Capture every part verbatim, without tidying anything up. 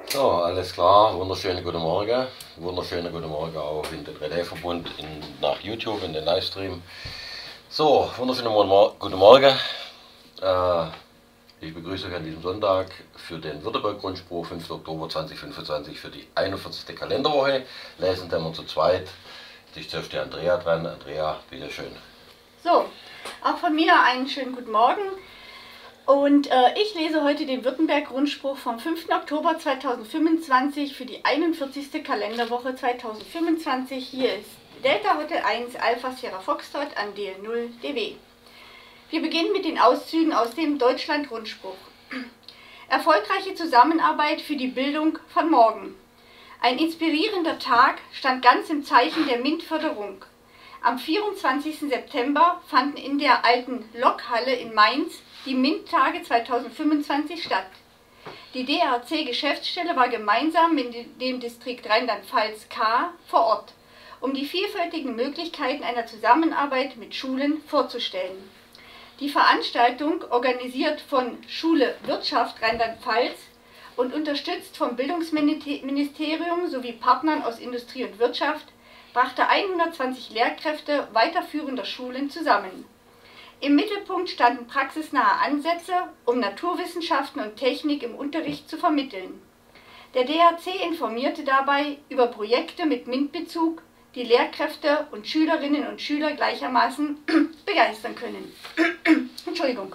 So, alles klar. Wunderschönen guten Morgen. Wunderschönen guten Morgen auch in den Relais-Verbund in, nach YouTube, in den Livestream. So, wunderschönen Mor guten Morgen. Äh, ich begrüße euch an diesem Sonntag für den Württemberg-Grundspruch, fünften Oktober zweitausendfünfundzwanzig, für die einundvierzigste Kalenderwoche. Lesen wir zu zweit. Ich zuerst die Andrea dran. Andrea, bitteschön. So, auch von mir einen schönen guten Morgen. Und äh, ich lese heute den Württemberg-Grundspruch vom fünften Oktober zweitausendfünfundzwanzig für die einundvierzigste Kalenderwoche zweitausendfünfundzwanzig. Hier ist Delta Hotel eins Alpha Sierra Foxtrot an D L null D W. Wir beginnen mit den Auszügen aus dem Deutschland-Grundspruch. Erfolgreiche Zusammenarbeit für die Bildung von morgen. Ein inspirierender Tag stand ganz im Zeichen der MINT-Förderung. Am vierundzwanzigsten September fanden in der alten Lokhalle in Mainz die MINT-Tage zweitausendfünfundzwanzig statt. Die D R C-Geschäftsstelle war gemeinsam mit dem Distrikt Rheinland-Pfalz K vor Ort, um die vielfältigen Möglichkeiten einer Zusammenarbeit mit Schulen vorzustellen. Die Veranstaltung, organisiert von Schule Wirtschaft Rheinland-Pfalz und unterstützt vom Bildungsministerium sowie Partnern aus Industrie und Wirtschaft, brachte hundertzwanzig Lehrkräfte weiterführender Schulen zusammen. Im Mittelpunkt standen praxisnahe Ansätze, um Naturwissenschaften und Technik im Unterricht zu vermitteln. Der D R C informierte dabei über Projekte mit MINT-Bezug, die Lehrkräfte und Schülerinnen und Schüler gleichermaßen begeistern können. Entschuldigung.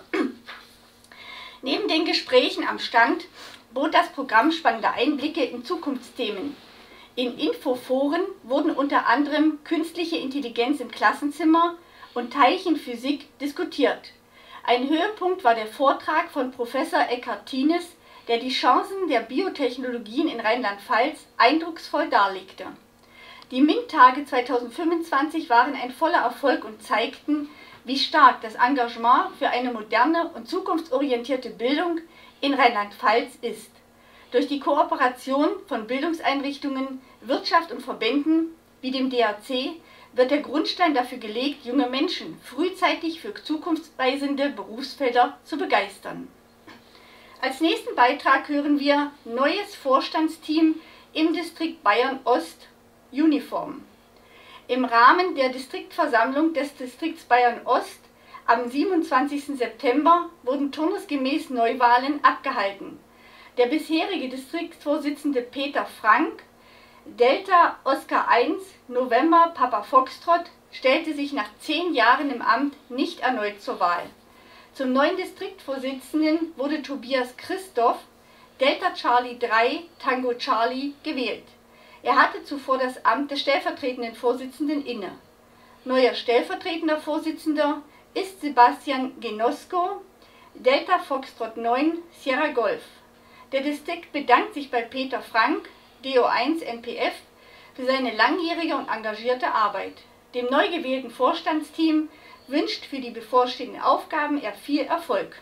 Neben den Gesprächen am Stand bot das Programm spannende Einblicke in Zukunftsthemen. In Infoforen wurden unter anderem künstliche Intelligenz im Klassenzimmer und Teilchenphysik diskutiert. Ein Höhepunkt war der Vortrag von Professor Eckhard Thienes, der die Chancen der Biotechnologien in Rheinland-Pfalz eindrucksvoll darlegte. Die MINT-Tage zweitausendfünfundzwanzig waren ein voller Erfolg und zeigten, wie stark das Engagement für eine moderne und zukunftsorientierte Bildung in Rheinland-Pfalz ist. Durch die Kooperation von Bildungseinrichtungen, Wirtschaft und Verbänden wie dem D R C wird der Grundstein dafür gelegt, junge Menschen frühzeitig für zukunftsweisende Berufsfelder zu begeistern. Als nächsten Beitrag hören wir Neues Vorstandsteam im Distrikt Bayern Ost Uniform. Im Rahmen der Distriktversammlung des Distrikts Bayern Ost am siebenundzwanzigsten September wurden turnusgemäß Neuwahlen abgehalten. Der bisherige Distriktsvorsitzende Peter Frank, Delta Oscar eins, November Papa Foxtrot, stellte sich nach zehn Jahren im Amt nicht erneut zur Wahl. Zum neuen Distriktvorsitzenden wurde Tobias Christoph, Delta Charlie drei, Tango Charlie, gewählt. Er hatte zuvor das Amt des stellvertretenden Vorsitzenden inne. Neuer stellvertretender Vorsitzender ist Sebastian Genosko, Delta Foxtrot neun, Sierra Golf. Der Distrikt bedankt sich bei Peter Frank, D O eins N P F, für seine langjährige und engagierte Arbeit. Dem neu gewählten Vorstandsteam wünscht für die bevorstehenden Aufgaben er viel Erfolg.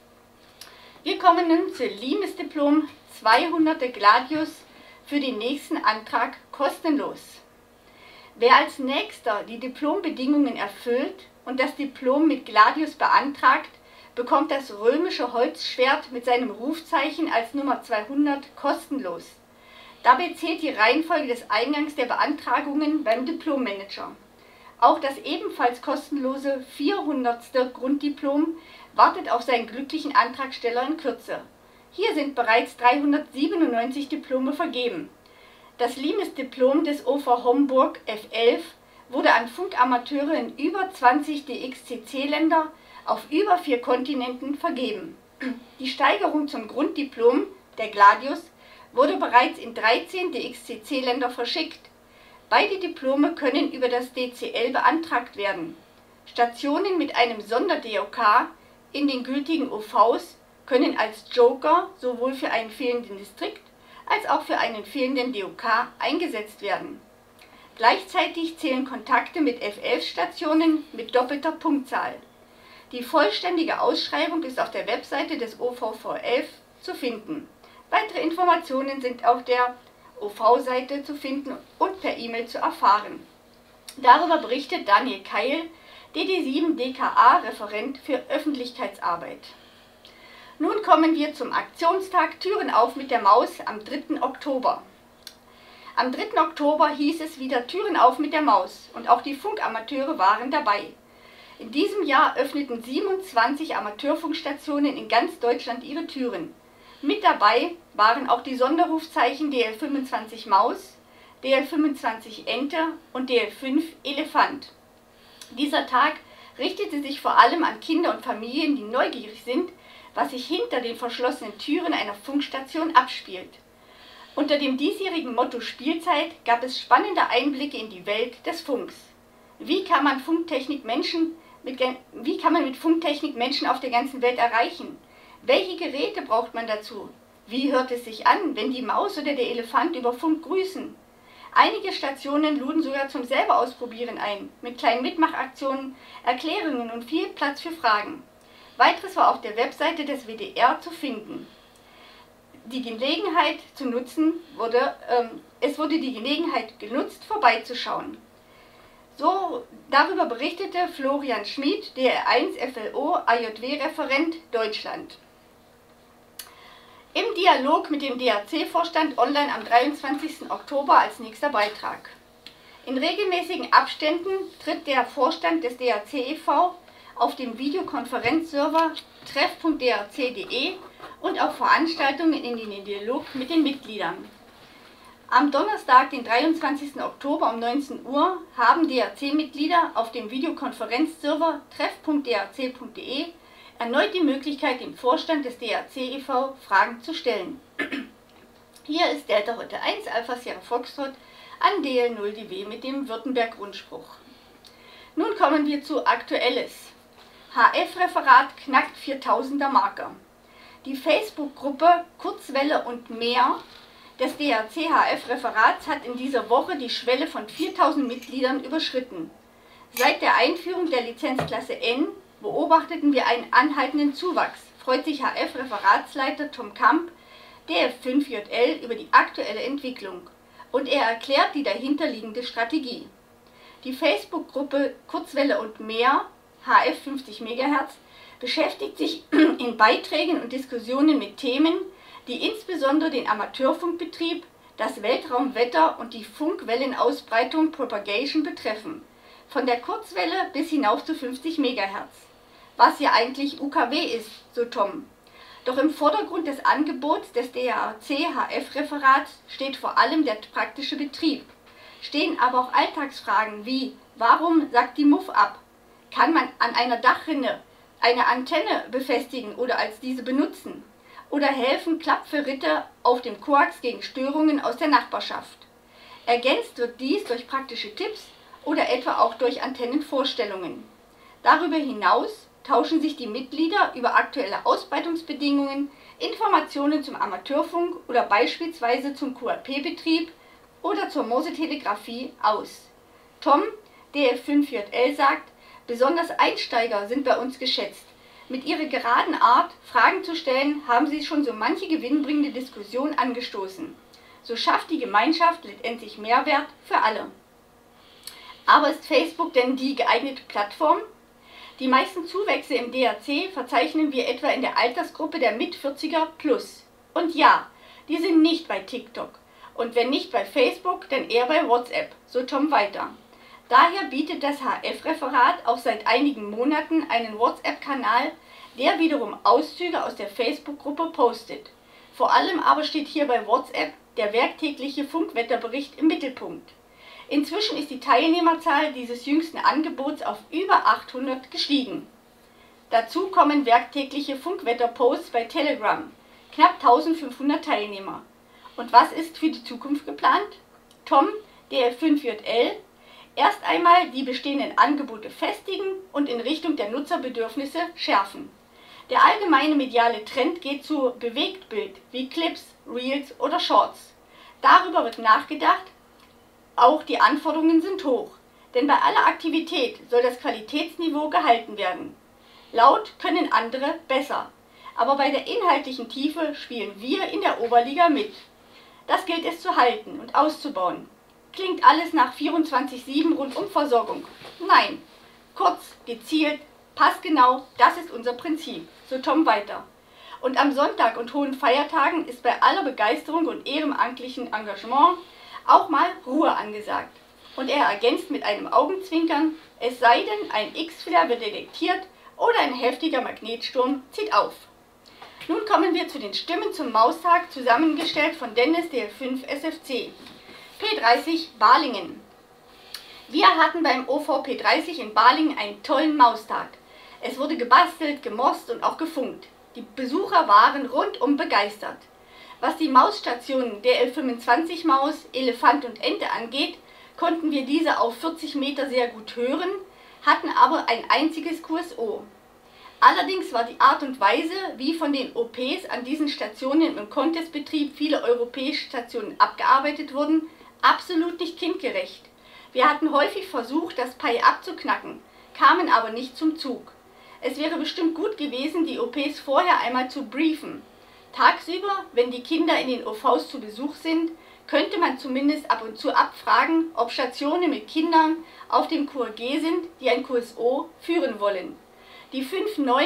Wir kommen nun zu Limes-Diplom zweihundert Gladius für den nächsten Antrag kostenlos. Wer als Nächster die Diplombedingungen erfüllt und das Diplom mit Gladius beantragt, bekommt das römische Holzschwert mit seinem Rufzeichen als Nummer zweihundert kostenlos. Dabei zählt die Reihenfolge des Eingangs der Beantragungen beim Diplommanager. Auch das ebenfalls kostenlose vierhundertste Grunddiplom wartet auf seinen glücklichen Antragsteller in Kürze. Hier sind bereits dreihundertsiebenundneunzig Diplome vergeben. Das Limes-Diplom des O V Homburg F elf wurde an Funkamateure in über zwanzig D X C C-Länder auf über vier Kontinenten vergeben. Die Steigerung zum Grunddiplom, der Gladius, wurde bereits in dreizehn D X C C-Länder verschickt. Beide Diplome können über das D C L beantragt werden. Stationen mit einem Sonder-D O K in den gültigen O Vs können als Joker sowohl für einen fehlenden Distrikt als auch für einen fehlenden D O K eingesetzt werden. Gleichzeitig zählen Kontakte mit F elf Stationen mit doppelter Punktzahl. Die vollständige Ausschreibung ist auf der Webseite des O V V elf zu finden. Weitere Informationen sind auf der O V-Seite zu finden und per E-Mail zu erfahren. Darüber berichtet Daniel Keil, D D sieben D K A-Referent für Öffentlichkeitsarbeit. Nun kommt kommen wir zum Aktionstag Türen auf mit der Maus am dritten Oktober. Am dritten Oktober hieß es wieder Türen auf mit der Maus und auch die Funkamateure waren dabei. In diesem Jahr öffneten siebenundzwanzig Amateurfunkstationen in ganz Deutschland ihre Türen. Mit dabei waren auch die Sonderrufzeichen D L fünfundzwanzig Maus, D L fünfundzwanzig Ente und D L fünf Elefant. Dieser Tag richtete sich vor allem an Kinder und Familien, die neugierig sind, was sich hinter den verschlossenen Türen einer Funkstation abspielt. Unter dem diesjährigen Motto Spielzeit gab es spannende Einblicke in die Welt des Funks. Wie kann man Funktechnik Menschen mit, wie kann man mit Funktechnik Menschen auf der ganzen Welt erreichen? Welche Geräte braucht man dazu? Wie hört es sich an, wenn die Maus oder der Elefant über Funk grüßen? Einige Stationen luden sogar zum selber Ausprobieren ein, mit kleinen Mitmachaktionen, Erklärungen und viel Platz für Fragen. Weiteres war auf der Webseite des W D R zu finden. Die Gelegenheit zu nutzen wurde, ähm, es wurde die Gelegenheit genutzt, vorbeizuschauen. So, darüber berichtete Florian Schmid, D R eins F L O A J W-Referent Deutschland. Im Dialog mit dem D A C-Vorstand online am dreiundzwanzigsten Oktober als nächster Beitrag. In regelmäßigen Abständen tritt der Vorstand des D A C e V auf dem Videokonferenzserver treff punkt d a c punkt d e und auf Veranstaltungen in den Dialog mit den Mitgliedern. Am Donnerstag, den dreiundzwanzigsten Oktober um neunzehn Uhr, haben D A C-Mitglieder auf dem Videokonferenzserver treff punkt d a c punkt d e erneut die Möglichkeit, dem Vorstand des D A C e V Fragen zu stellen. Hier ist Delta Hotel eins Alpha Sierra Foxtrot an D L null D W mit dem Württemberg-Rundspruch. Nun kommen wir zu Aktuelles. H F-Referat knackt viertausender Marke. Die Facebook-Gruppe Kurzwelle und mehr des D A C H F-Referats hat in dieser Woche die Schwelle von viertausend Mitgliedern überschritten. Seit der Einführung der Lizenzklasse N beobachteten wir einen anhaltenden Zuwachs, freut sich H F-Referatsleiter Tom Kamp, D F fünf J L, über die aktuelle Entwicklung. Und er erklärt die dahinterliegende Strategie. Die Facebook-Gruppe Kurzwelle und mehr, H F fünfzig Megahertz, beschäftigt sich in Beiträgen und Diskussionen mit Themen, die insbesondere den Amateurfunkbetrieb, das Weltraumwetter und die Funkwellenausbreitung Propagation betreffen, von der Kurzwelle bis hinauf zu fünfzig Megahertz. Was ja eigentlich U K W ist, so Tom. Doch im Vordergrund des Angebots des D A C H F-Referats steht vor allem der praktische Betrieb. Stehen aber auch Alltagsfragen wie: Warum sagt die Muff ab? Kann man an einer Dachrinne eine Antenne befestigen oder als diese benutzen? Oder helfen Klappverritte auf dem Koax gegen Störungen aus der Nachbarschaft? Ergänzt wird dies durch praktische Tipps oder etwa auch durch Antennenvorstellungen. Darüber hinaus tauschen sich die Mitglieder über aktuelle Ausbreitungsbedingungen, Informationen zum Amateurfunk oder beispielsweise zum Q R P-Betrieb oder zur Morsetelegrafie aus. Tom, D F fünf J L, sagt: Besonders Einsteiger sind bei uns geschätzt. Mit ihrer geraden Art, Fragen zu stellen, haben sie schon so manche gewinnbringende Diskussion angestoßen. So schafft die Gemeinschaft letztendlich Mehrwert für alle. Aber ist Facebook denn die geeignete Plattform? Die meisten Zuwächse im D A C verzeichnen wir etwa in der Altersgruppe der Mit-vierziger plus. Und ja, die sind nicht bei TikTok. Und wenn nicht bei Facebook, dann eher bei WhatsApp, so Tom weiter. Daher bietet das H F-Referat auch seit einigen Monaten einen WhatsApp-Kanal, der wiederum Auszüge aus der Facebook-Gruppe postet. Vor allem aber steht hier bei WhatsApp der werktägliche Funkwetterbericht im Mittelpunkt. Inzwischen ist die Teilnehmerzahl dieses jüngsten Angebots auf über achthundert gestiegen. Dazu kommen werktägliche Funkwetterposts bei Telegram, knapp eintausendfünfhundert Teilnehmer. Und was ist für die Zukunft geplant? Tom, D F fünf J L, erst einmal die bestehenden Angebote festigen und in Richtung der Nutzerbedürfnisse schärfen. Der allgemeine mediale Trend geht zu Bewegtbild wie Clips, Reels oder Shorts. Darüber wird nachgedacht. Auch die Anforderungen sind hoch, denn bei aller Aktivität soll das Qualitätsniveau gehalten werden. Laut können andere besser, aber bei der inhaltlichen Tiefe spielen wir in der Oberliga mit. Das gilt es zu halten und auszubauen. Klingt alles nach vierundzwanzig sieben Rundumversorgung? Nein, kurz, gezielt, passgenau, das ist unser Prinzip, so Tom weiter. Und am Sonntag und hohen Feiertagen ist bei aller Begeisterung und ehrenamtlichen Engagement auch mal Ruhe angesagt. Und er ergänzt mit einem Augenzwinkern, es sei denn, ein X-Flare wird detektiert oder ein heftiger Magnetsturm zieht auf. Nun kommen wir zu den Stimmen zum Maustag, zusammengestellt von Dennis D L fünf S F C. P dreißig Balingen. Wir hatten beim O V P dreißig in Balingen einen tollen Maustag. Es wurde gebastelt, gemost und auch gefunkt. Die Besucher waren rundum begeistert. Was die Mausstationen der L fünfundzwanzig Maus, Elefant und Ente angeht, konnten wir diese auf vierzig Meter sehr gut hören, hatten aber ein einziges Q S O. Allerdings war die Art und Weise, wie von den O Ps an diesen Stationen im Contestbetrieb viele europäische Stationen abgearbeitet wurden, absolut nicht kindgerecht. Wir hatten häufig versucht, das Pi abzuknacken, kamen aber nicht zum Zug. Es wäre bestimmt gut gewesen, die O Ps vorher einmal zu briefen. Tagsüber, wenn die Kinder in den O Vs zu Besuch sind, könnte man zumindest ab und zu abfragen, ob Stationen mit Kindern auf dem Q R G sind, die ein Q S O führen wollen. Die fünf neun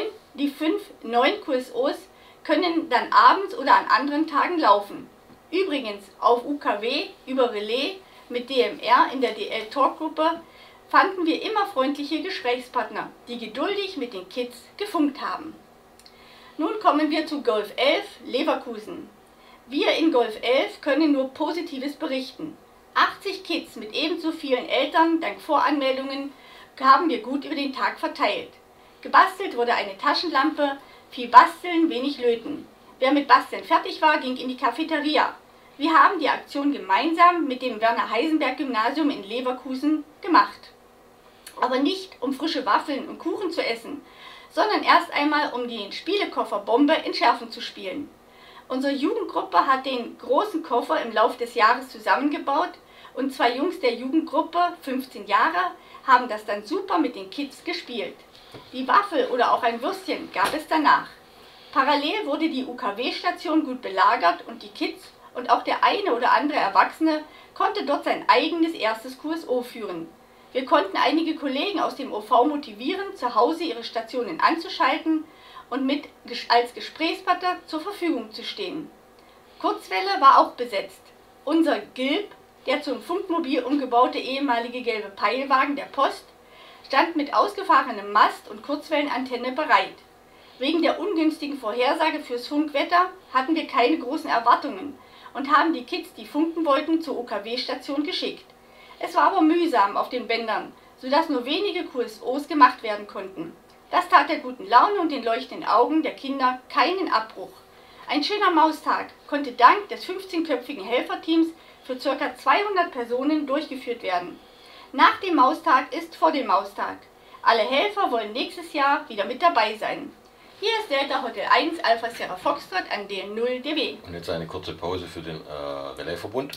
Q S Os können dann abends oder an anderen Tagen laufen. Übrigens auf U K W über Relais mit D M R in der D L-Talk-Gruppe fanden wir immer freundliche Gesprächspartner, die geduldig mit den Kids gefunkt haben. Nun kommen wir zu Golf elf Leverkusen. Wir in Golf elf können nur Positives berichten. achtzig Kids mit ebenso vielen Eltern dank Voranmeldungen haben wir gut über den Tag verteilt. Gebastelt wurde eine Taschenlampe, viel Basteln, wenig Löten. Wer mit Basteln fertig war, ging in die Cafeteria. Wir haben die Aktion gemeinsam mit dem Werner-Heisenberg-Gymnasium in Leverkusen gemacht. Aber nicht, um frische Waffeln und Kuchen zu essen, sondern erst einmal, um den Spielekoffer Bombe entschärfen zu spielen. Unsere Jugendgruppe hat den großen Koffer im Laufe des Jahres zusammengebaut und zwei Jungs der Jugendgruppe, fünfzehn Jahre, haben das dann super mit den Kids gespielt. Die Waffel oder auch ein Würstchen gab es danach. Parallel wurde die U K W-Station gut belagert und die Kids und auch der eine oder andere Erwachsene konnte dort sein eigenes erstes Q S O führen. Wir konnten einige Kollegen aus dem O V motivieren, zu Hause ihre Stationen anzuschalten und mit als Gesprächspartner zur Verfügung zu stehen. Kurzwelle war auch besetzt. Unser Gilb, der zum Funkmobil umgebaute ehemalige gelbe Peilwagen der Post, stand mit ausgefahrenem Mast und Kurzwellenantenne bereit. Wegen der ungünstigen Vorhersage fürs Funkwetter hatten wir keine großen Erwartungen und haben die Kids, die funken wollten, zur U K W-Station geschickt. Es war aber mühsam auf den Bändern, sodass nur wenige Q S Os gemacht werden konnten. Das tat der guten Laune und den leuchtenden Augen der Kinder keinen Abbruch. Ein schöner Maustag konnte dank des fünfzehnköpfigen Helferteams für ca. zweihundert Personen durchgeführt werden. Nach dem Maustag ist vor dem Maustag. Alle Helfer wollen nächstes Jahr wieder mit dabei sein. Hier ist Delta Hotel eins Alpha Sierra Foxtrot an D N null D W. Und jetzt eine kurze Pause für den äh, Relaisverbund.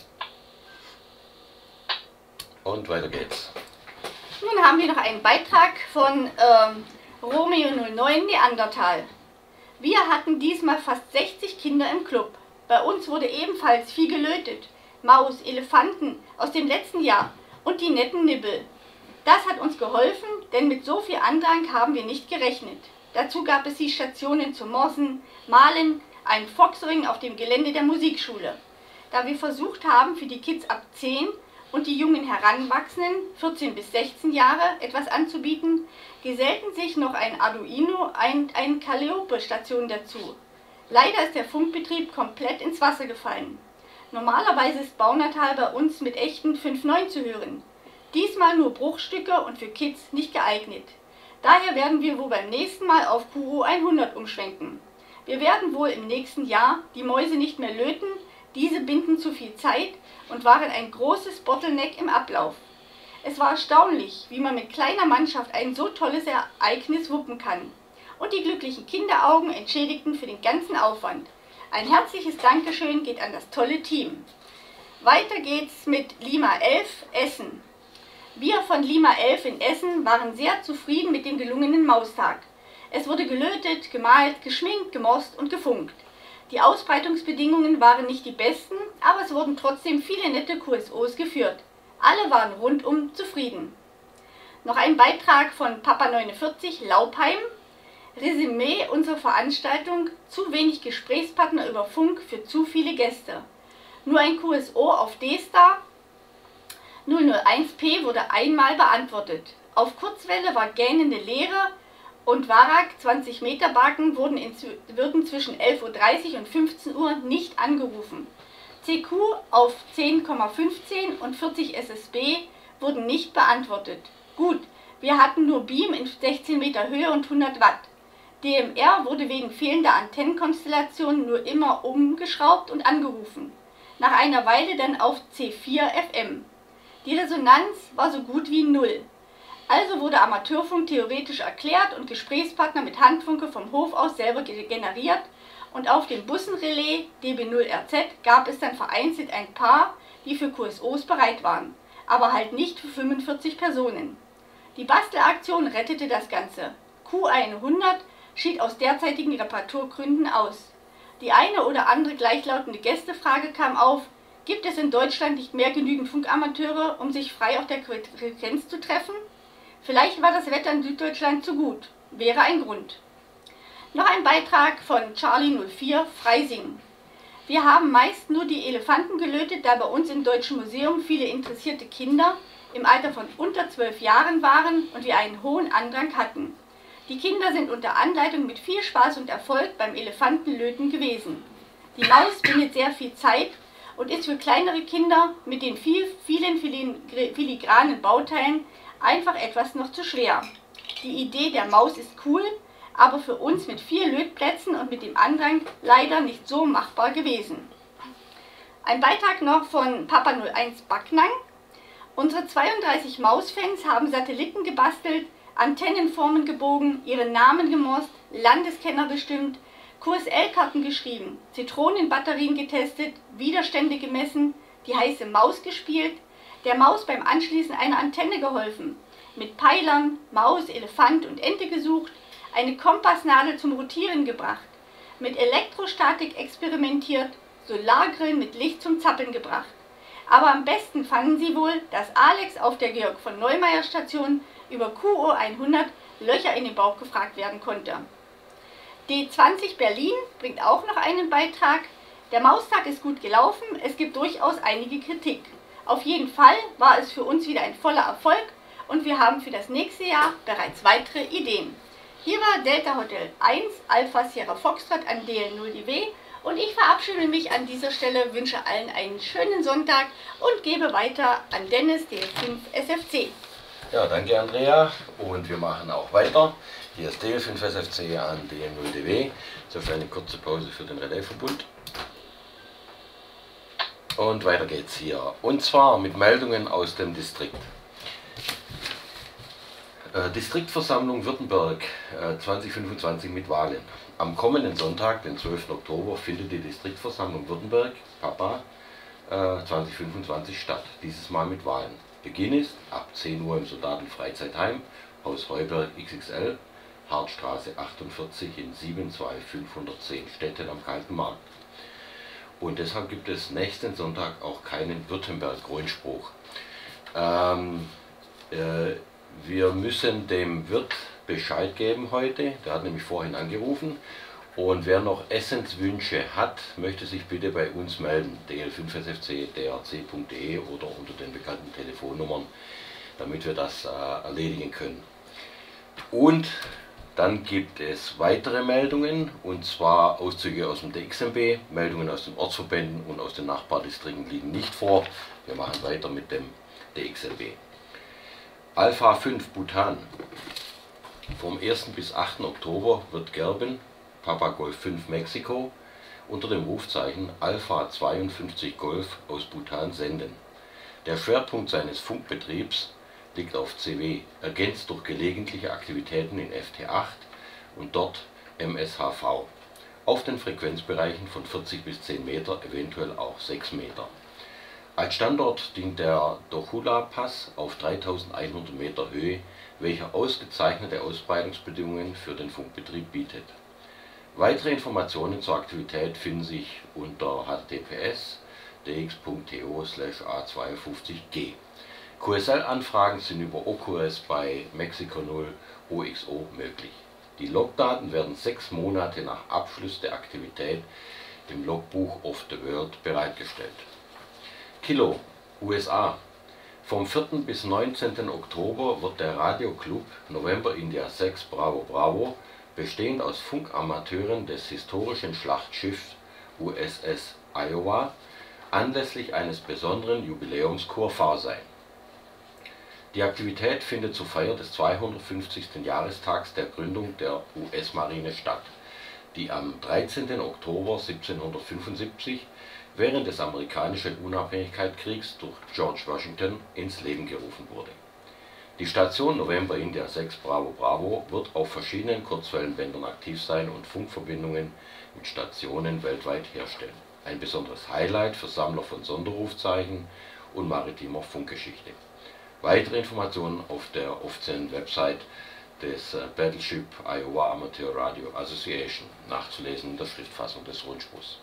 Und weiter geht's. Nun haben wir noch einen Beitrag von ähm, Romeo null neun Neandertal. Wir hatten diesmal fast sechzig Kinder im Club. Bei uns wurde ebenfalls viel gelötet. Maus, Elefanten aus dem letzten Jahr und die netten Nibbel. Das hat uns geholfen, denn mit so viel Andrang haben wir nicht gerechnet. Dazu gab es die Stationen zum Morsen, Malen, einen Foxring auf dem Gelände der Musikschule. Da wir versucht haben, für die Kids ab zehn und die jungen Heranwachsenden, vierzehn bis sechzehn Jahre, etwas anzubieten, gesellten sich noch ein Arduino und ein, ein Calliope-Station dazu. Leider ist der Funkbetrieb komplett ins Wasser gefallen. Normalerweise ist Baunatal bei uns mit echten fünf neun zu hören. Diesmal nur Bruchstücke und für Kids nicht geeignet. Daher werden wir wohl beim nächsten Mal auf Q U hundert umschwenken. Wir werden wohl im nächsten Jahr die Mäuse nicht mehr löten, diese binden zu viel Zeit und waren ein großes Bottleneck im Ablauf. Es war erstaunlich, wie man mit kleiner Mannschaft ein so tolles Ereignis wuppen kann. Und die glücklichen Kinderaugen entschädigten für den ganzen Aufwand. Ein herzliches Dankeschön geht an das tolle Team. Weiter geht's mit Lima elf Essen. Wir von Lima elf in Essen waren sehr zufrieden mit dem gelungenen Maustag. Es wurde gelötet, gemalt, geschminkt, gemost und gefunkt. Die Ausbreitungsbedingungen waren nicht die besten, aber es wurden trotzdem viele nette Q S Os geführt. Alle waren rundum zufrieden. Noch ein Beitrag von Papa neunundvierzig Laubheim. Resümee unserer Veranstaltung: zu wenig Gesprächspartner über Funk für zu viele Gäste. Nur ein Q S O auf D-Star null null eins P wurde einmal beantwortet. Auf Kurzwelle war gähnende Leere und Varak zwanzig Meter Balken wurden, in, würden zwischen elf Uhr dreißig und fünfzehn Uhr nicht angerufen. C Q auf zehn Komma fünfzehn und vierzig S S B wurden nicht beantwortet. Gut, wir hatten nur Beam in sechzehn Meter Höhe und hundert Watt. D M R wurde wegen fehlender Antennenkonstellation nur immer umgeschraubt und angerufen. Nach einer Weile dann auf C vier F M. Die Resonanz war so gut wie null. Also wurde Amateurfunk theoretisch erklärt und Gesprächspartner mit Handfunke vom Hof aus selber generiert, und auf dem Bussenrelais D B null R Z gab es dann vereinzelt ein paar, die für Q S Os bereit waren, aber halt nicht für fünfundvierzig Personen. Die Bastelaktion rettete das Ganze. Q hundert schied aus derzeitigen Reparaturgründen aus. Die eine oder andere gleichlautende Gästefrage kam auf: Gibt es in Deutschland nicht mehr genügend Funkamateure, um sich frei auf der Frequenz zu treffen? Vielleicht war das Wetter in Süddeutschland zu gut. Wäre ein Grund. Noch ein Beitrag von Charlie null vier, Freising. Wir haben meist nur die Elefanten gelötet, da bei uns im Deutschen Museum viele interessierte Kinder im Alter von unter zwölf Jahren waren und wir einen hohen Andrang hatten. Die Kinder sind unter Anleitung mit viel Spaß und Erfolg beim Elefantenlöten gewesen. Die Maus bindet sehr viel Zeit und ist für kleinere Kinder mit den viel, vielen filigranen Bauteilen einfach etwas noch zu schwer. Die Idee der Maus ist cool, aber für uns mit vier Lötplätzen und mit dem Andrang leider nicht so machbar gewesen. Ein Beitrag noch von Papa null eins Backnang. Unsere zweiunddreißig Mausfans haben Satelliten gebastelt, Antennenformen gebogen, ihren Namen gemorst, Landeskenner bestimmt, Q S L-Karten geschrieben, Zitronenbatterien getestet, Widerstände gemessen, die heiße Maus gespielt, der Maus beim Anschließen einer Antenne geholfen, mit Peilern, Maus, Elefant und Ente gesucht, eine Kompassnadel zum Rotieren gebracht, mit Elektrostatik experimentiert, Solargrillen mit Licht zum Zappeln gebracht. Aber am besten fanden sie wohl, dass Alex auf der Georg von Neumeier Station über Q O hundert Löcher in den Bauch gefragt werden konnte. D zwanzig Berlin bringt auch noch einen Beitrag. Der Maustag ist gut gelaufen, es gibt durchaus einige Kritik. Auf jeden Fall war es für uns wieder ein voller Erfolg und wir haben für das nächste Jahr bereits weitere Ideen. Hier war Delta Hotel eins, Alpha Sierra Foxtrot an D L null D W und ich verabschiede mich an dieser Stelle, wünsche allen einen schönen Sonntag und gebe weiter an Dennis, D L fünf S F C. Ja, danke Andrea, und wir machen auch weiter. Hier ist D L fünf S F C an D L null D W. So für eine kurze Pause für den Relaisverbund. Und weiter geht's hier. Und zwar mit Meldungen aus dem Distrikt. Äh, Distriktversammlung Württemberg äh, zwanzig fünfundzwanzig mit Wahlen. Am kommenden Sonntag, den zwölften Oktober, findet die Distriktversammlung Württemberg, Papa, äh, zwanzig fünfundzwanzig statt. Dieses Mal mit Wahlen. Beginn ist ab zehn Uhr im Soldatenfreizeitheim, Haus Heuberg X X L, Hartstraße achtundvierzig in sieben zwei fünf null zehn, Stetten am Kalten Markt. Und deshalb gibt es nächsten Sonntag auch keinen Württemberg-Rundspruch. Ähm, äh, wir müssen dem Wirt Bescheid geben heute, der hat nämlich vorhin angerufen. Und wer noch Essenswünsche hat, möchte sich bitte bei uns melden, D L fünf S F C D R C punkt D E oder unter den bekannten Telefonnummern, damit wir das äh, erledigen können. Und dann gibt es weitere Meldungen, und zwar Auszüge aus dem D X M B, Meldungen aus den Ortsverbänden und aus den Nachbardistrikten liegen nicht vor. Wir machen weiter mit dem D X M B. Alpha fünf Bhutan. Vom ersten bis achten Oktober wird Gerben, Papa Golf fünf Mexiko, unter dem Rufzeichen Alpha zweiundfünfzig Golf aus Bhutan senden. Der Schwerpunkt seines Funkbetriebs liegt auf C W, ergänzt durch gelegentliche Aktivitäten in F T acht und dort M S H V. Auf den Frequenzbereichen von vierzig bis zehn Meter, eventuell auch sechs Meter. Als Standort dient der Dochula-Pass auf dreitausendeinhundert Meter Höhe, welcher ausgezeichnete Ausbreitungsbedingungen für den Funkbetrieb bietet. Weitere Informationen zur Aktivität finden sich unter h t t p s punkt d x punkt t o slash a zweiundfünfzig g. Q S L-Anfragen sind über O Q S bei Mexiko null O X O möglich. Die Logdaten werden sechs Monate nach Abschluss der Aktivität im Logbuch of the World bereitgestellt. Kilo, U S A. Vom vierten bis neunzehnten Oktober wird der Radioclub November India sechs Bravo Bravo, bestehend aus Funkamateuren des historischen Schlachtschiffs U S S Iowa, anlässlich eines besonderen Jubiläums Kurfahrt sein. Die Aktivität findet zur Feier des zweihundertfünfzigsten Jahrestags der Gründung der U S-Marine statt, die am dreizehnten Oktober siebzehnhundertfünfundsiebzig während des amerikanischen Unabhängigkeitskriegs durch George Washington ins Leben gerufen wurde. Die Station November India sechs Bravo Bravo wird auf verschiedenen Kurzwellenbändern aktiv sein und Funkverbindungen mit Stationen weltweit herstellen. Ein besonderes Highlight für Sammler von Sonderrufzeichen und maritimer Funkgeschichte. Weitere Informationen auf der offiziellen Website des äh, Battleship Iowa Amateur Radio Association, nachzulesen in der Schriftfassung des Rundspruchs.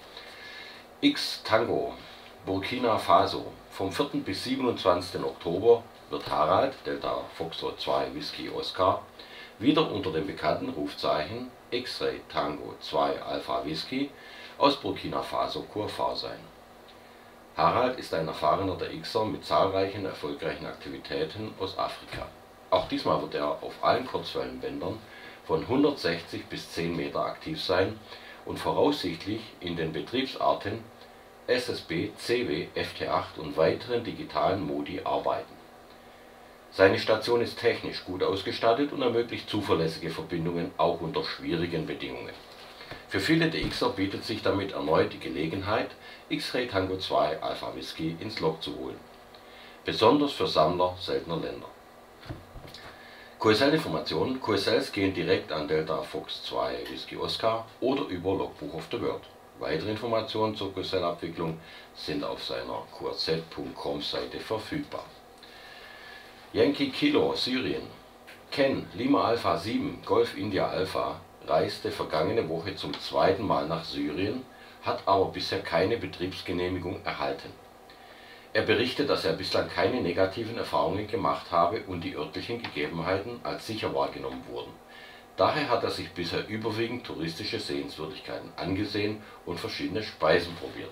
X-Tango, Burkina Faso. Vom vierten bis siebenundzwanzigsten Oktober wird Harald, Delta Foxtrot zwei Whisky Oscar, wieder unter dem bekannten Rufzeichen X-Ray Tango zwei Alpha Whisky aus Burkina Faso Kurfahrt sein. Harald ist ein erfahrener der Xer mit zahlreichen erfolgreichen Aktivitäten aus Afrika. Auch diesmal wird er auf allen Kurzwellenbändern von hundertsechzig bis zehn Meter aktiv sein und voraussichtlich in den Betriebsarten S S B, C W, F T acht und weiteren digitalen Modi arbeiten. Seine Station ist technisch gut ausgestattet und ermöglicht zuverlässige Verbindungen auch unter schwierigen Bedingungen. Für viele der Xer bietet sich damit erneut die Gelegenheit, X-Ray Tango zwei Alpha Whisky ins Log zu holen. Besonders für Sammler seltener Länder. Q S L-Informationen. Q S Ls gehen direkt an Delta Fox zwei Whisky Oscar oder über Logbook of the World. Weitere Informationen zur Q S L-Abwicklung sind auf seiner Q R Z Punkt com Seite verfügbar. Yankee Kilo, Syrien. Ken, Lima Alpha sieben, Golf India Alpha, reiste vergangene Woche zum zweiten Mal nach Syrien, hat aber bisher keine Betriebsgenehmigung erhalten. Er berichtet, dass er bislang keine negativen Erfahrungen gemacht habe und die örtlichen Gegebenheiten als sicher wahrgenommen wurden. Daher hat er sich bisher überwiegend touristische Sehenswürdigkeiten angesehen und verschiedene Speisen probiert.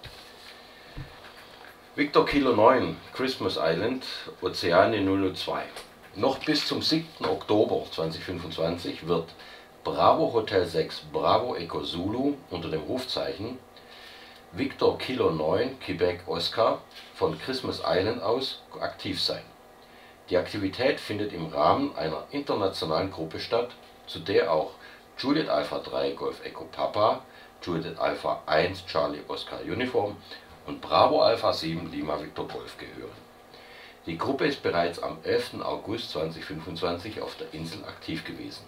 Victor Kilo neun, Christmas Island, Ozeanie null null zwei. Noch bis zum siebten Oktober zweitausendfünfundzwanzig wird Bravo Hotel sechs Bravo Echo Zulu unter dem Rufzeichen Victor Kilo neun Quebec Oscar von Christmas Island aus aktiv sein. Die Aktivität findet im Rahmen einer internationalen Gruppe statt, zu der auch Juliet Alpha drei Golf Echo Papa, Juliet Alpha eins Charlie Oscar Uniform und Bravo Alpha sieben Lima Victor Golf gehören. Die Gruppe ist bereits am elften August zweitausendfünfundzwanzig auf der Insel aktiv gewesen.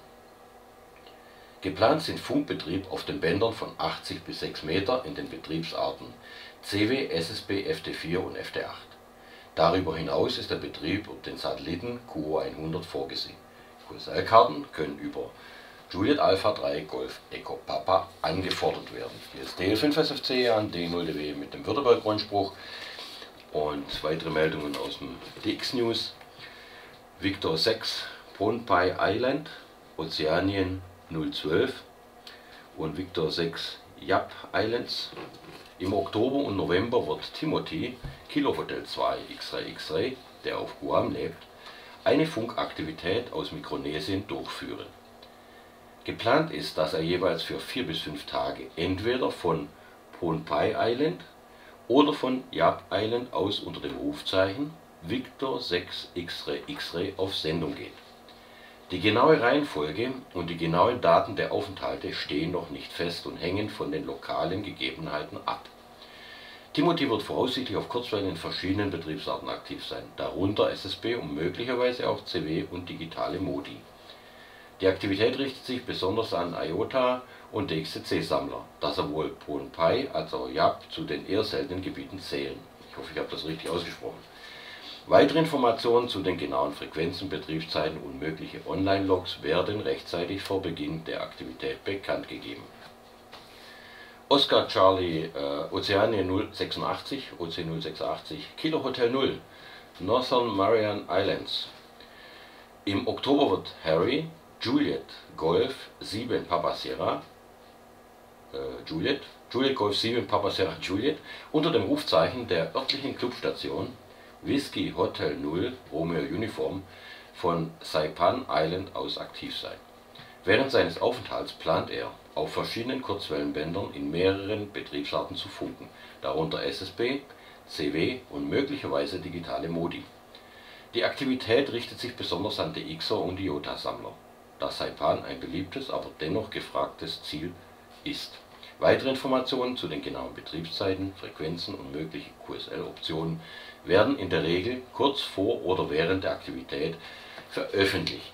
Geplant sind Funkbetrieb auf den Bändern von achtzig bis sechs Meter in den Betriebsarten C W, S S B, F T vier und F T acht. Darüber hinaus ist der Betrieb über den Satelliten Q O hundert vorgesehen. Q S L-Karten können über Juliet Alpha drei Golf Echo Papa angefordert werden. Hier ist D L fünf S F C an D null D W mit dem Württemberg-Rundspruch und weitere Meldungen aus dem D X News. Victor sechs Pohnpei Island, Ozeanien null zwölf und Victor sechs Yap Islands. Im Oktober und November wird Timothy, Kilo Hotel zwei X-Ray X-Ray, der auf Guam lebt, eine Funkaktivität aus Mikronesien durchführen. Geplant ist, dass er jeweils für vier bis fünf Tage entweder von Pohnpei Island oder von Yap Island aus unter dem Rufzeichen Victor sechs X-Ray X-Ray auf Sendung geht. Die genaue Reihenfolge und die genauen Daten der Aufenthalte stehen noch nicht fest und hängen von den lokalen Gegebenheiten ab. Timothy wird voraussichtlich auf Kurzwellen in verschiedenen Betriebsarten aktiv sein, darunter S S B und möglicherweise auch C W und digitale Modi. Die Aktivität richtet sich besonders an I O T A und D X C C-Sammler, da sowohl Pohnpei als auch Yap zu den eher seltenen Gebieten zählen. Ich hoffe, ich habe das richtig ausgesprochen. Weitere Informationen zu den genauen Frequenzen, Betriebszeiten und mögliche Online-Logs werden rechtzeitig vor Beginn der Aktivität bekannt gegeben. Oscar Charlie äh, Ozeanie null sechsundachtzig, O C null sechsundachtzig, Kilo Hotel null, Northern Mariana Islands. Im Oktober wird Harry, Juliet Golf sieben Papa Sierra, äh, Juliet, Juliet Golf sieben Papa Sierra Juliet unter dem Rufzeichen der örtlichen Clubstation Whiskey Hotel null Romeo Uniform von Saipan Island aus aktiv sein. Während seines Aufenthalts plant er, auf verschiedenen Kurzwellenbändern in mehreren Betriebsarten zu funken, darunter S S B, C W und möglicherweise digitale Modi. Die Aktivität richtet sich besonders an die Xer und I O T A-Sammler, da Saipan ein beliebtes, aber dennoch gefragtes Ziel ist. Weitere Informationen zu den genauen Betriebszeiten, Frequenzen und möglichen Q S L-Optionen werden in der Regel kurz vor oder während der Aktivität veröffentlicht.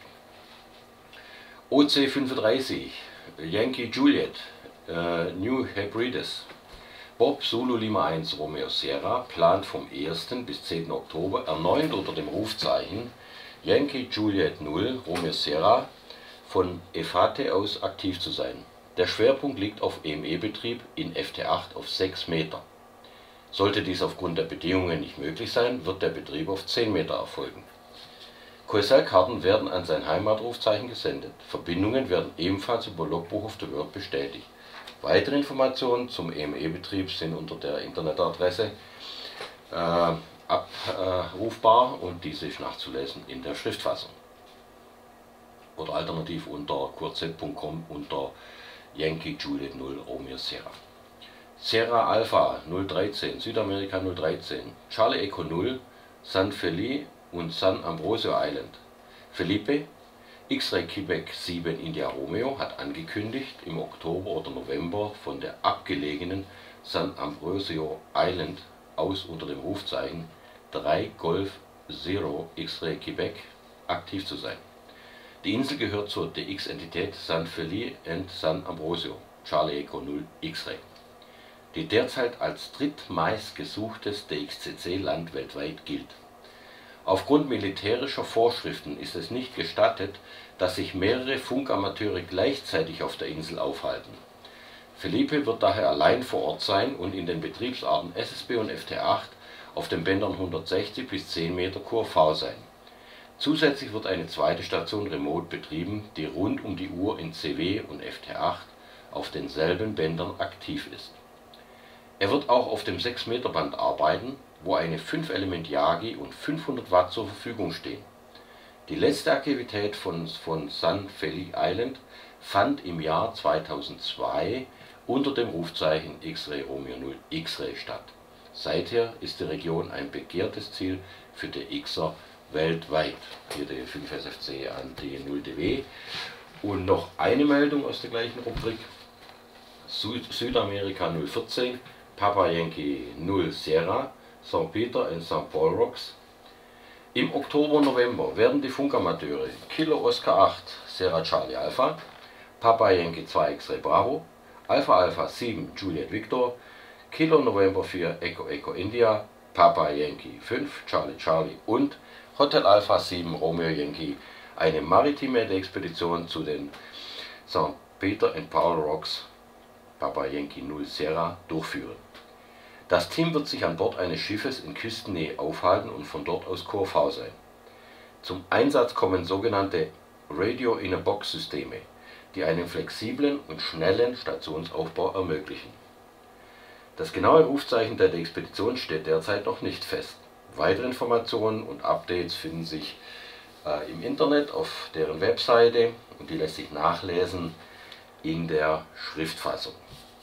O C fünfunddreißig Yankee Juliet äh, New Hebrides Bob Zulu Lima eins Romeo Sierra plant vom ersten bis zehnten Oktober erneut unter dem Rufzeichen Yankee Juliet null Romeo Sierra von Efate aus aktiv zu sein. Der Schwerpunkt liegt auf E M E-Betrieb in F T acht auf sechs Meter. Sollte dies aufgrund der Bedingungen nicht möglich sein, wird der Betrieb auf zehn Meter erfolgen. Q S L-Karten werden an sein Heimatrufzeichen gesendet. Verbindungen werden ebenfalls über Logbook of the World bestätigt. Weitere Informationen zum E M E-Betrieb sind unter der Internetadresse äh, abrufbar und diese ist nachzulesen in der Schriftfassung. Oder alternativ unter kurz punkt com unter Yankee Juliet null Romeo Sierra. Sierra Alpha null dreizehn, Südamerika null dreizehn, Charlie Echo null, San Felipe und San Ambrosio Island. Felipe, X-Ray Quebec sieben India Romeo hat angekündigt, im Oktober oder November von der abgelegenen San Ambrosio Island aus unter dem Rufzeichen drei Golf Zero X-Ray Quebec aktiv zu sein. Die Insel gehört zur D X-Entität San Felipe und San Ambrosio, Charlie Echo null X-Ray, die derzeit als drittmeistgesuchtes D X C C-Land weltweit gilt. Aufgrund militärischer Vorschriften ist es nicht gestattet, dass sich mehrere Funkamateure gleichzeitig auf der Insel aufhalten. Felipe wird daher allein vor Ort sein und in den Betriebsarten S S B und F T acht auf den Bändern hundertsechzig bis zehn Meter Q R V sein. Zusätzlich wird eine zweite Station remote betrieben, die rund um die Uhr in C W und F T acht auf denselben Bändern aktiv ist. Er wird auch auf dem sechs Meter Band arbeiten, wo eine fünf Element Yagi und fünfhundert Watt zur Verfügung stehen. Die letzte Aktivität von, von San Felipe Island fand im Jahr zweitausendzwei unter dem Rufzeichen X-Ray Romeo null X-Ray statt. Seither ist die Region ein begehrtes Ziel für die Xer weltweit. Hier der fünf S F C an die null D W. Und noch eine Meldung aus der gleichen Rubrik. Süd Südamerika null vierzehn, Papa Yankee null Sierra, Sankt Peter und Sankt Paul Rocks. Im Oktober und November werden die Funkamateure Kilo Oscar acht Sierra Charlie Alpha, Papa Yankee zwei X-Ray Bravo, Alpha Alpha sieben Juliet Victor, Kilo November vier Echo Echo India, Papa Yankee fünf Charlie Charlie und Hotel Alpha sieben Romeo Yankee eine maritime Expedition zu den Sankt Peter und Paul Rocks Papa Yankee null Sierra durchführen. Das Team wird sich an Bord eines Schiffes in Küstennähe aufhalten und von dort aus Q R V sein. Zum Einsatz kommen sogenannte Radio-in-a-Box-Systeme, die einen flexiblen und schnellen Stationsaufbau ermöglichen. Das genaue Rufzeichen der Expedition steht derzeit noch nicht fest. Weitere Informationen und Updates finden sich äh, im Internet auf deren Webseite und die lässt sich nachlesen in der Schriftfassung.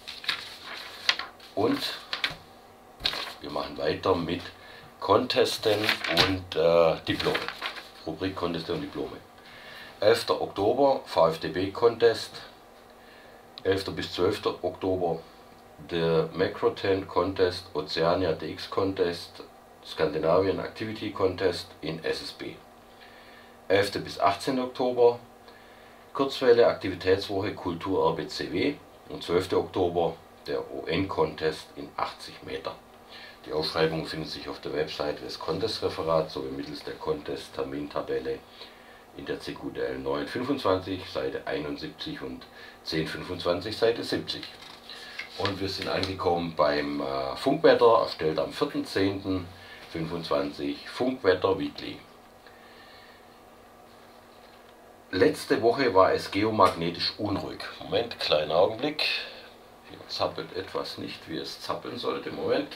Und wir machen weiter mit Contesten und äh, Diplome. Rubrik Conteste und Diplome. elfter Oktober V F D B-Contest. elfter bis zwölfter Oktober der Macroten Contest, Oceania D X Contest, Scandinavian Activity Contest in S S B. elfter bis achtzehnter Oktober Kurzwelle Aktivitätswoche Kultur R B C W und zwölfter Oktober der O N-Contest in achtzig Meter. Die Ausschreibungen finden sich auf der Webseite des Contest-Referats sowie mittels der Contest-Termintabelle in der C Q D L neun fünfundzwanzig, Seite einundsiebzig und zehn fünfundzwanzig, Seite siebzig. Und wir sind angekommen beim äh, Funkwetter, erstellt am vierter zehnter fünfundzwanzig, Funkwetter Weekly. Letzte Woche war es geomagnetisch unruhig. Moment, kleinen Augenblick. Hier zappelt etwas nicht, wie es zappeln sollte. Moment.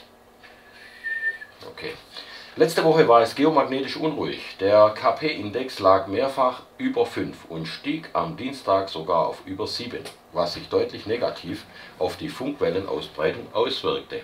Okay. Letzte Woche war es geomagnetisch unruhig. Der K P-Index lag mehrfach über fünf und stieg am Dienstag sogar auf über sieben, was sich deutlich negativ auf die Funkwellenausbreitung auswirkte.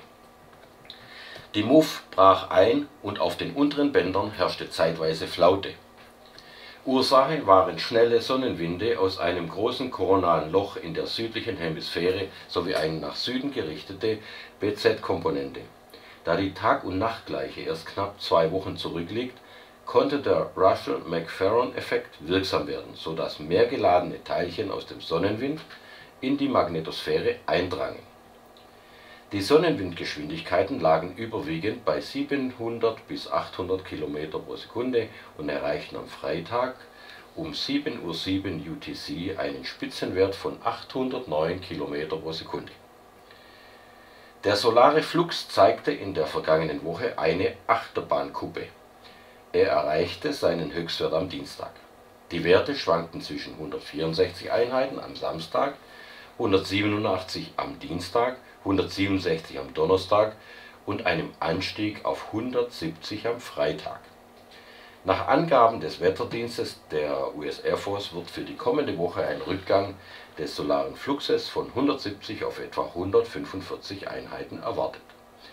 Die M U F brach ein und auf den unteren Bändern herrschte zeitweise Flaute. Ursache waren schnelle Sonnenwinde aus einem großen koronalen Loch in der südlichen Hemisphäre sowie eine nach Süden gerichtete B Z-Komponente. Da die Tag- und Nachtgleiche erst knapp zwei Wochen zurückliegt, konnte der Russell-McPherson-Effekt wirksam werden, so dass mehr geladene Teilchen aus dem Sonnenwind in die Magnetosphäre eindrangen. Die Sonnenwindgeschwindigkeiten lagen überwiegend bei siebenhundert bis achthundert Kilometer pro Sekunde und erreichten am Freitag um sieben Uhr sieben U T C einen Spitzenwert von achthundertneun Kilometer pro Sekunde. Der solare Flux zeigte in der vergangenen Woche eine Achterbahnkuppe. Er erreichte seinen Höchstwert am Dienstag. Die Werte schwankten zwischen hundertvierundsechzig Einheiten am Samstag, hundertsiebenundachtzig am Dienstag, hundertsiebenundsechzig am Donnerstag und einem Anstieg auf hundertsiebzig am Freitag. Nach Angaben des Wetterdienstes der U S Air Force wird für die kommende Woche ein Rückgang des solaren Fluxes von hundertsiebzig auf etwa hundertfünfundvierzig Einheiten erwartet.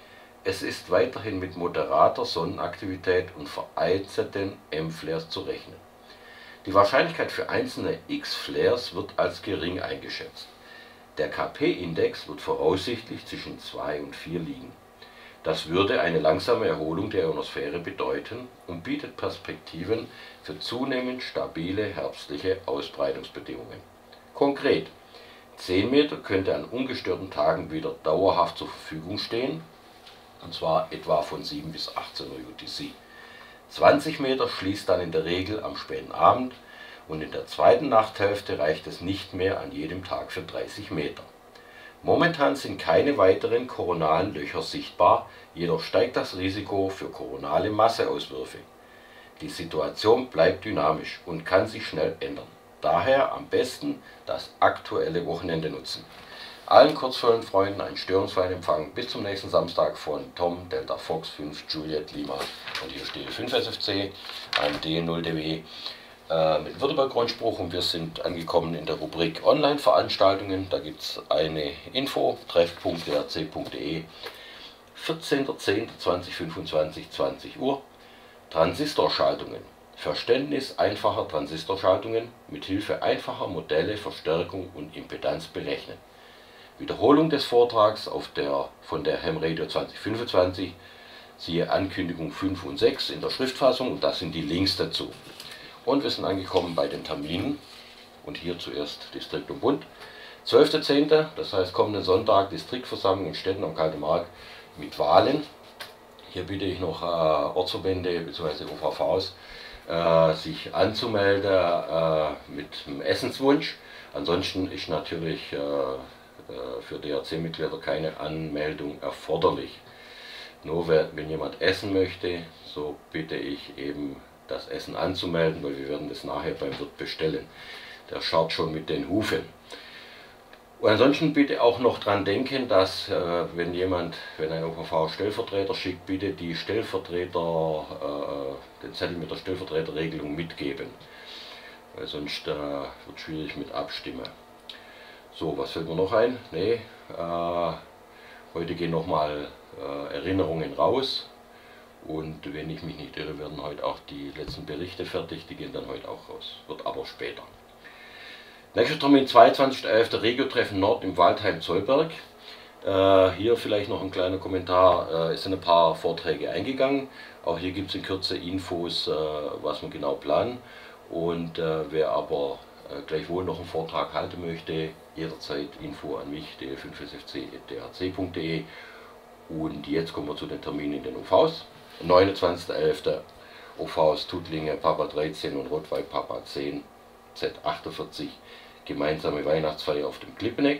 Es ist weiterhin mit moderater Sonnenaktivität und vereinzelten M-Flares zu rechnen. Die Wahrscheinlichkeit für einzelne X-Flares wird als gering eingeschätzt. Der K P-Index wird voraussichtlich zwischen zwei und vier liegen. Das würde eine langsame Erholung der Ionosphäre bedeuten und bietet Perspektiven für zunehmend stabile herbstliche Ausbreitungsbedingungen. Konkret: zehn Meter könnte an ungestörten Tagen wieder dauerhaft zur Verfügung stehen, und zwar etwa von sieben bis achtzehn Uhr U T C. zwanzig Meter schließt dann in der Regel am späten Abend und in der zweiten Nachthälfte reicht es nicht mehr an jedem Tag für dreißig Meter. Momentan sind keine weiteren koronalen Löcher sichtbar, jedoch steigt das Risiko für koronale Masseauswürfe. Die Situation bleibt dynamisch und kann sich schnell ändern. Daher am besten das aktuelle Wochenende nutzen. Allen Kurzwellenfreunden einen störungsfreien Empfang bis zum nächsten Samstag von Tom Delta Fox fünf Juliet Lima. Und hier steht fünf S F C, A M D null D W äh, mit Württemberg-Grundspruch, und wir sind angekommen in der Rubrik Online-Veranstaltungen. Da gibt es eine Info, treff punkt d r c punkt d e, vierzehnter zehnter zweitausendfünfundzwanzig, zwanzig Uhr, Transistorschaltungen. Verständnis einfacher Transistorschaltungen mit Hilfe einfacher Modelle, Verstärkung und Impedanz berechnen. Wiederholung des Vortrags auf der, von der Ham Radio zwanzig fünfundzwanzig, siehe Ankündigung fünf und sechs in der Schriftfassung, und das sind die Links dazu. Und wir sind angekommen bei den Terminen, und hier zuerst Distrikt und Bund. zwölfter zehnter, das heißt kommenden Sonntag, Distriktversammlung in Städten am Kalten Markt mit Wahlen. Hier bitte ich noch äh, Ortsverbände bzw. O V Vs, äh, sich anzumelden äh, mit einem Essenswunsch. Ansonsten ist natürlich äh, für D R C-Mitglieder keine Anmeldung erforderlich. Nur wenn jemand essen möchte, so bitte ich eben das Essen anzumelden, weil wir werden das nachher beim Wirt bestellen. Der schaut schon mit den Hufen. Und ansonsten bitte auch noch dran denken, dass äh, wenn jemand, wenn ein O V V-Stellvertreter schickt, bitte die Stellvertreter, äh, den Zettel mit der Stellvertreterregelung mitgeben. Weil sonst äh, wird es schwierig mit Abstimmen. So, was fällt mir noch ein? Nee, äh, heute gehen nochmal äh, Erinnerungen raus. Und wenn ich mich nicht irre, werden heute auch die letzten Berichte fertig. Die gehen dann heute auch raus. Wird aber später. Nächster Termin zweiundzwanzigster elfter Regio-Treffen Nord im Waldheim Zollberg. Äh, hier vielleicht noch ein kleiner Kommentar. Äh, es sind ein paar Vorträge eingegangen. Auch hier gibt es in Kürze Infos, äh, was wir genau planen. Und äh, wer aber äh, gleichwohl noch einen Vortrag halten möchte, jederzeit Info an mich, d fünf s f c punkt d h c punkt d e. Und jetzt kommen wir zu den Terminen in den O Vs. neunundzwanzigster elfter O Vs Tuttlinge Papa dreizehn und Rottweil Papa zehn Z achtundvierzig. Gemeinsame Weihnachtsfeier auf dem Klippeneck.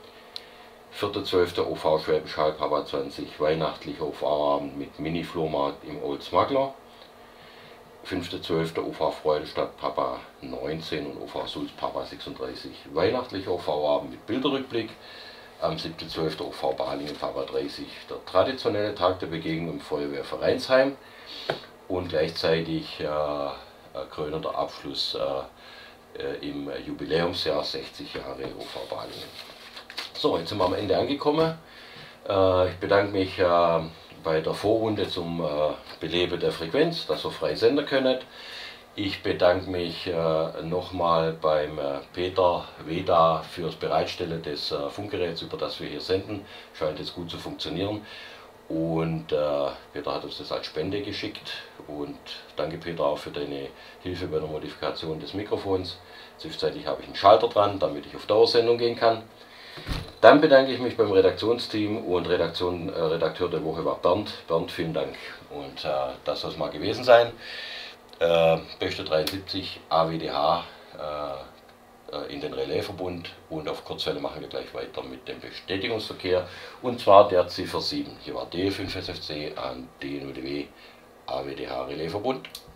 vierter zwölfter O V Schwäbisch Hall Papa zwanzig. Weihnachtlicher O V-Abend mit Mini-Flohmarkt im Old Smuggler. fünfter zwölfter O V Freudestadt Papa neunzehn und O V Sulz Papa sechsunddreißig. Weihnachtlicher O V-Abend mit Bilderrückblick. Am siebter zwölfter O V Balingen Papa dreißig. Der traditionelle Tag der Begegnung im Feuerwehrvereinsheim und gleichzeitig äh, krönender Abschluss äh, äh, im Jubiläumsjahr sechzig Jahre O V Balingen. So, jetzt sind wir am Ende angekommen. Äh, ich bedanke mich äh, bei der Vorrunde zum äh, Beleben der Frequenz, dass ihr frei senden könnt. Ich bedanke mich äh, nochmal beim äh, Peter Weda für das Bereitstellen des äh, Funkgeräts, über das wir hier senden. Scheint jetzt gut zu funktionieren. Und äh, Peter hat uns das als Spende geschickt. Und danke Peter auch für deine Hilfe bei der Modifikation des Mikrofons. Zwischenzeitlich habe ich einen Schalter dran, damit ich auf Dauersendung gehen kann. Dann bedanke ich mich beim Redaktionsteam und Redaktion, äh, Redakteur der Woche war Bernd. Bernd, vielen Dank. Und äh, das soll es mal gewesen sein. Äh, Beste dreiundsiebzig, A W D H äh, in den Relaisverbund und auf Kurzwelle machen wir gleich weiter mit dem Bestätigungsverkehr und zwar der Ziffer sieben. Hier war D fünf S F C an D N U D W A W D H Relaisverbund.